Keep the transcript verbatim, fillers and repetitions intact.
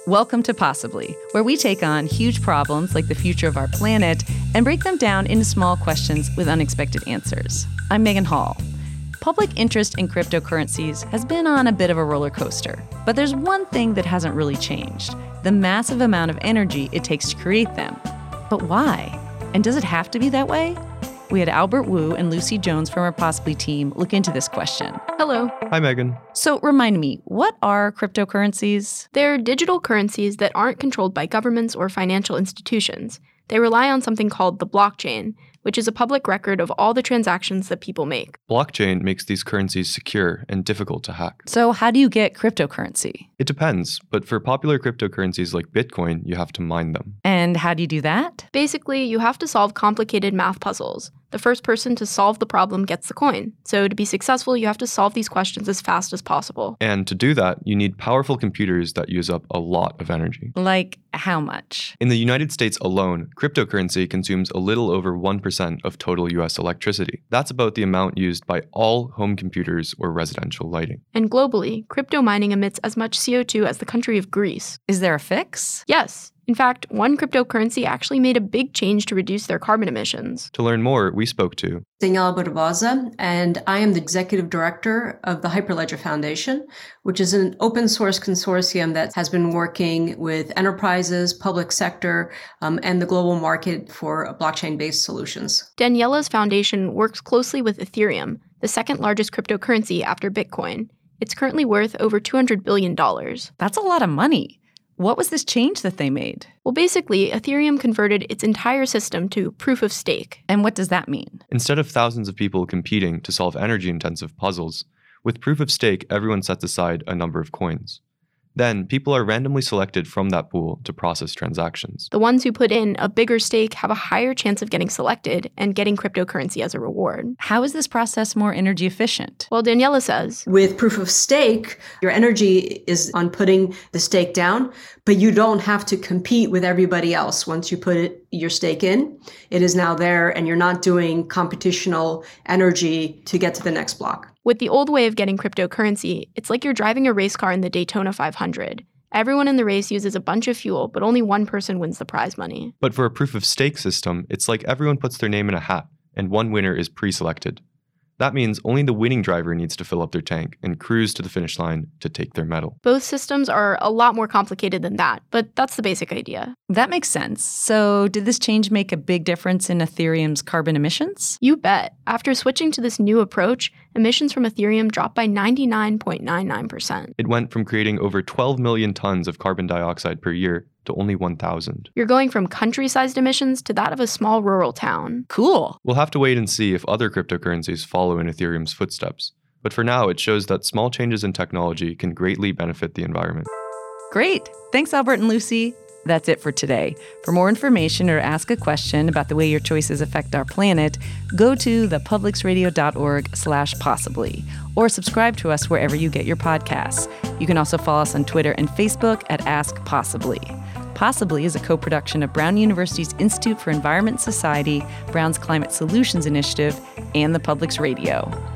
Welcome to Possibly, where we take on huge problems like the future of our planet and break them down into small questions with unexpected answers. I'm Megan Hall. Public interest in cryptocurrencies has been on a bit of a roller coaster, but there's one thing that hasn't really changed: the massive amount of energy it takes to create them. But why? And does it have to be that way? We had Albert Wu and Lucy Jones from our Possibly team look into this question. Hello. Hi, Megan. So remind me, what are cryptocurrencies? They're digital currencies that aren't controlled by governments or financial institutions. They rely on something called the blockchain, which is a public record of all the transactions that people make. Blockchain makes these currencies secure and difficult to hack. So how do you get cryptocurrency? It depends, but for popular cryptocurrencies like Bitcoin, you have to mine them. And how do you do that? Basically, you have to solve complicated math puzzles. The first person to solve the problem gets the coin. So to be successful, you have to solve these questions as fast as possible. And to do that, you need powerful computers that use up a lot of energy. Like how much? In the United States alone, cryptocurrency consumes a little over one percent of total U S electricity. That's about the amount used by all home computers or residential lighting. And globally, crypto mining emits as much C O two as the country of Greece. Is there a fix? Yes. In fact, one cryptocurrency actually made a big change to reduce their carbon emissions. To learn more, we spoke to Daniela Barbosa, and I am the executive director of the Hyperledger Foundation, which is an open source consortium that has been working with enterprises, public sector, um, and the global market for blockchain-based solutions. Daniela's foundation works closely with Ethereum, the second largest cryptocurrency after Bitcoin. It's currently worth over two hundred billion dollars. That's a lot of money. What was this change that they made? Well, basically, Ethereum converted its entire system to proof of stake. And what does that mean? Instead of thousands of people competing to solve energy-intensive puzzles, with proof of stake, everyone sets aside a number of coins. Then, people are randomly selected from that pool to process transactions. The ones who put in a bigger stake have a higher chance of getting selected and getting cryptocurrency as a reward. How is this process more energy efficient? Well, Daniela says, with proof of stake, your energy is on putting the stake down, but you don't have to compete with everybody else. Once you put it, your stake in, it is now there, and you're not doing computational energy to get to the next block. With the old way of getting cryptocurrency, it's like you're driving a race car in the Daytona five hundred. Everyone in the race uses a bunch of fuel, but only one person wins the prize money. But for a proof of stake system, it's like everyone puts their name in a hat, and one winner is pre-selected. That means only the winning driver needs to fill up their tank and cruise to the finish line to take their medal. Both systems are a lot more complicated than that, but that's the basic idea. That makes sense. So did this change make a big difference in Ethereum's carbon emissions? You bet. After switching to this new approach, emissions from Ethereum dropped by ninety-nine point nine nine percent. It went from creating over twelve million tons of carbon dioxide per year to only one thousand. You're going from country-sized emissions to that of a small rural town. Cool. We'll have to wait and see if other cryptocurrencies follow in Ethereum's footsteps. But for now, it shows that small changes in technology can greatly benefit the environment. Great. Thanks, Albert and Lucy. That's it for today. For more information or ask a question about the way your choices affect our planet, go to thepublicsradio.org slash possibly, or subscribe to us wherever you get your podcasts. You can also follow us on Twitter and Facebook at Ask Possibly. Possibly is a co-production of Brown University's Institute for Environment and Society, Brown's Climate Solutions Initiative, and the Public's Radio.